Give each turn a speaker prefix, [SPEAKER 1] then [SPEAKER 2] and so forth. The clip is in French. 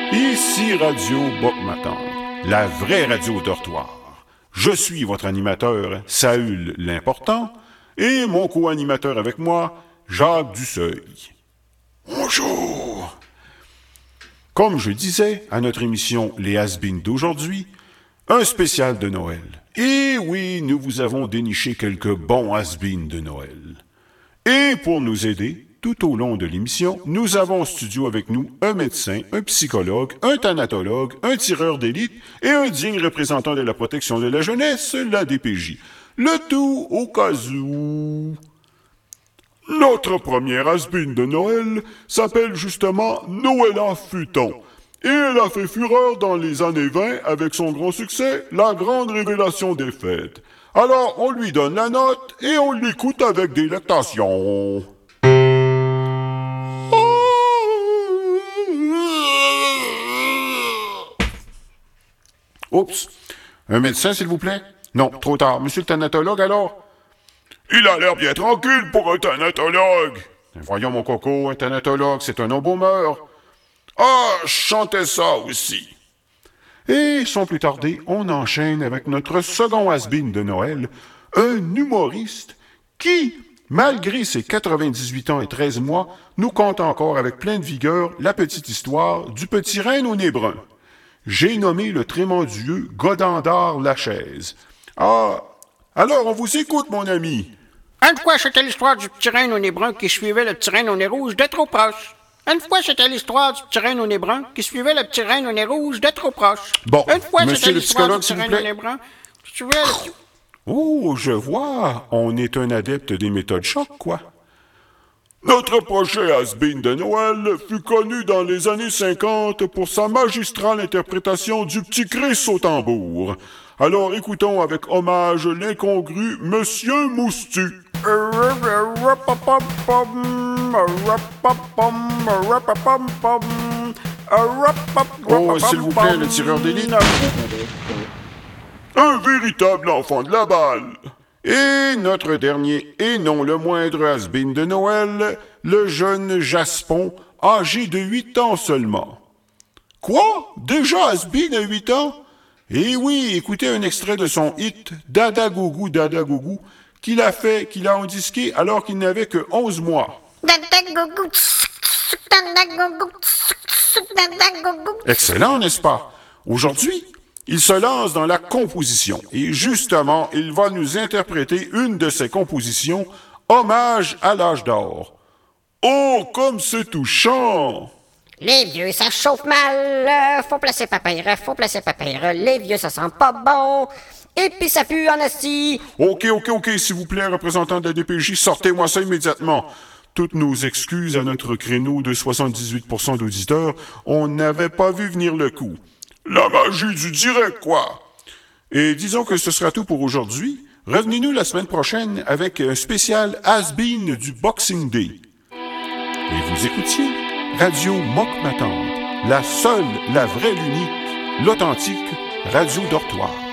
[SPEAKER 1] Ici Radio Boc-Matante, la vraie radio dortoir. Je suis votre animateur, Saül l'Important, et mon co-animateur avec moi, Jacques Duseuil. Bonjour! Comme je disais à notre émission Les Has-Beens d'aujourd'hui, un spécial de Noël. Et oui, nous vous avons déniché quelques bons Has-Beens de Noël. Et pour nous aider, tout au long de l'émission, nous avons en studio avec nous un médecin, un psychologue, un thanatologue, un tireur d'élite et un digne représentant de la protection de la jeunesse, la DPJ. Le tout au cas où... Notre première has-been de Noël s'appelle justement Noëlla Futon. Et elle a fait fureur dans les années 20 avec son grand succès, La Grande Révélation des Fêtes. Alors, on lui donne la note et on l'écoute avec délectation. Oups. Un médecin, s'il vous plaît? Non, trop tard. Monsieur le thanatologue, alors? Il a l'air bien tranquille pour un thanatologue. Voyons, mon coco, un thanatologue, c'est un embaumeur. Ah, je chantais ça aussi. Et sans plus tarder, on enchaîne avec notre second has-been de Noël, un humoriste qui, malgré ses 98 ans et 13 mois, nous conte encore avec plein de vigueur la petite histoire du petit renne au nez brun. J'ai nommé le trémendieux Godendard Lachaise. Ah, alors on vous écoute, mon ami.
[SPEAKER 2] Une fois, c'était l'histoire du petit renne au nez brun qui suivait le petit renne au nez rouge de trop proche. Une fois, c'était l'histoire du petit renne au nez brun qui suivait le petit renne au nez rouge de trop proche.
[SPEAKER 1] Bon,
[SPEAKER 2] une fois,
[SPEAKER 1] monsieur le psychologue,
[SPEAKER 2] du
[SPEAKER 1] s'il vous
[SPEAKER 2] renne au
[SPEAKER 1] plaît.
[SPEAKER 2] nez brun qui suivait le...
[SPEAKER 1] Oh, je vois. On est un adepte des méthodes choc, quoi. Notre prochain has-been de Noël fut connu dans les années 50 pour sa magistrale interprétation du petit Chris au tambour. Alors écoutons avec hommage l'incongru Monsieur Moustu. Oh, s'il vous plaît, le tireur d'élite. Un véritable enfant de la balle. Et notre dernier, et non le moindre has-been de Noël, le jeune Jaspon, âgé de 8 ans seulement. Quoi? Déjà has-been à 8 ans? Eh oui, écoutez un extrait de son hit « Dada Gougou, Dada Gougou » qu'il a endisqué alors qu'il n'avait que 11 mois. Excellent, n'est-ce pas? Aujourd'hui, il se lance dans la composition et justement, il va nous interpréter une de ses compositions, Hommage à l'âge d'or. Oh, comme c'est touchant!
[SPEAKER 3] Les vieux, ça chauffe mal, faut placer papier, les vieux, ça sent pas bon, et puis ça pue en asti.
[SPEAKER 1] OK, s'il vous plaît, représentant de la DPJ, sortez-moi ça immédiatement. Toutes nos excuses à notre créneau de 78% d'auditeurs, on n'avait pas vu venir le coup. La magie du direct, quoi! Et disons que ce sera tout pour aujourd'hui. Revenez-nous la semaine prochaine avec un spécial has-been du Boxing Day. Et vous écoutiez Radio Moc-Matante, la seule, la vraie, l'unique, l'authentique radio dortoir.